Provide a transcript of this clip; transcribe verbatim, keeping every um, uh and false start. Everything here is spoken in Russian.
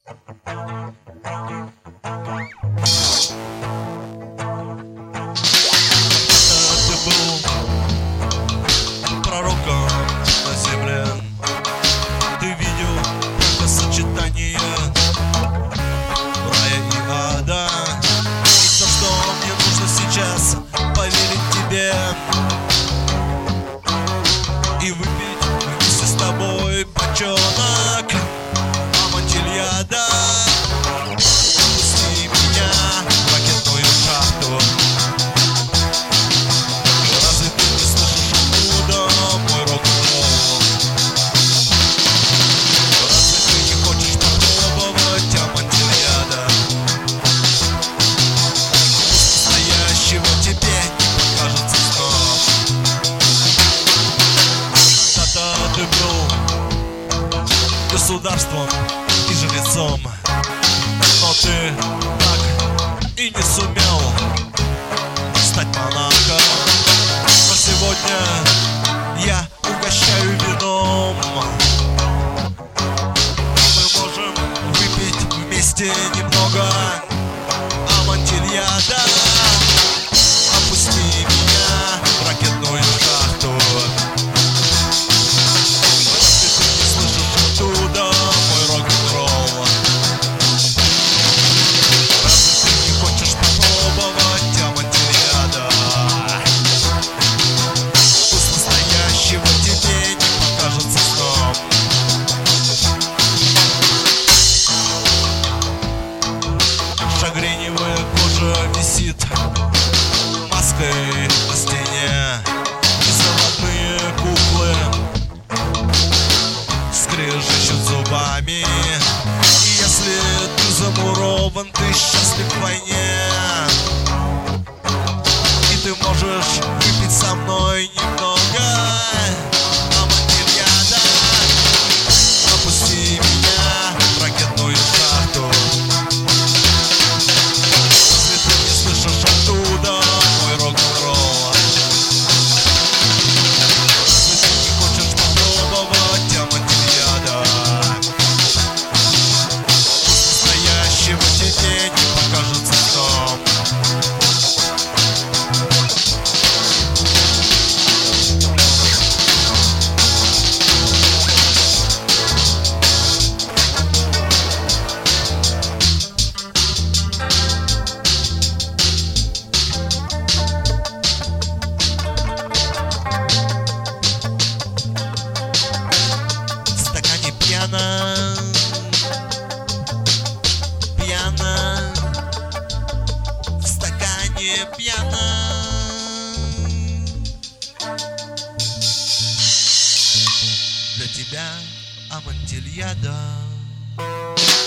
Пророком на земле ты видел только сочетание рая и ада. И все, что мне нужно сейчас, поверить тебе и выпить вместе с тобой бочонок Амонтильяда. Пусти меня в ракетную шахту. Разве ты не слышишь оттуда мой рок-н-ролл? Разве ты не хочешь попробовать Амонтильяда? Настоящего тебе не покажется снов. Когда-то ты был государством и жрецом, но ты так и не сумел стать монархом. Но сегодня я угощаю вином. Мы можем выпить вместе немного Амонтильяда. Опусти меня в ракетную шахту. Разве ты не слышишь оттуда мой рок-н-ролл? Разве ты не хочешь попробовать Амонтильяда? Вкус настоящего тебе не покажется сном. Шагреневая кожа висит маской на стене, и золотые куклы скрежещут зубами. И если ты замурован, ты счастлив в войне, и ты можешь выпить со мной немного Амонтильяда. Опусти меня в ракетную шахту. Разве ты не слышишь оттуда мой рок-н-ролл? Разве ты не хочешь попробовать Амонтильяда? Вкус настоящего тебе не покажется сном. В стакане пьяно, пьяно, в стакане пьяно. Для тебя Амонтильяда.